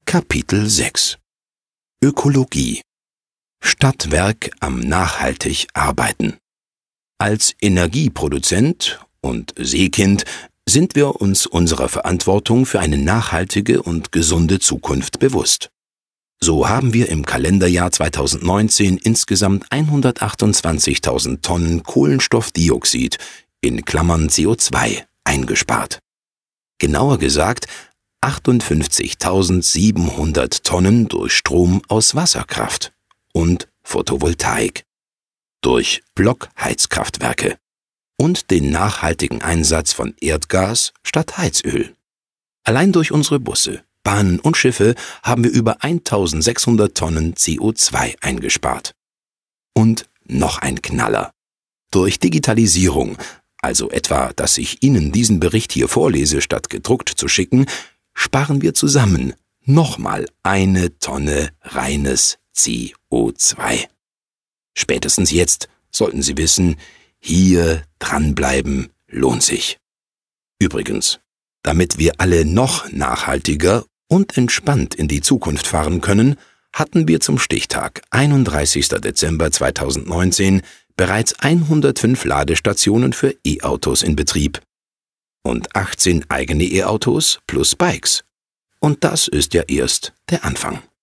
Kapitel 6 Ökologie. Stadtwerk am nachhaltig arbeiten. Als Energieproduzent und Seekind sind wir uns unserer Verantwortung für eine nachhaltige und gesunde Zukunft bewusst. So haben wir im Kalenderjahr 2019 insgesamt 128.000 Tonnen Kohlenstoffdioxid in Klammern CO2 eingespart. Genauer gesagt 58.700 Tonnen durch Strom aus Wasserkraft und Photovoltaik, durch Blockheizkraftwerke und den nachhaltigen Einsatz von Erdgas statt Heizöl. Allein durch unsere Busse, Bahnen und Schiffe haben wir über 1.600 Tonnen CO2 eingespart. Und noch ein Knaller. Durch Digitalisierung, also etwa, dass ich Ihnen diesen Bericht hier vorlese, statt gedruckt zu schicken, sparen wir zusammen nochmal 1 Tonne reines CO2. Spätestens jetzt sollten Sie wissen, hier dranbleiben lohnt sich. Übrigens, damit wir alle noch nachhaltiger und entspannt in die Zukunft fahren können, hatten wir zum Stichtag 31. Dezember 2019 bereits 105 Ladestationen für E-Autos in Betrieb und 18 eigene E-Autos plus Bikes. Und das ist ja erst der Anfang.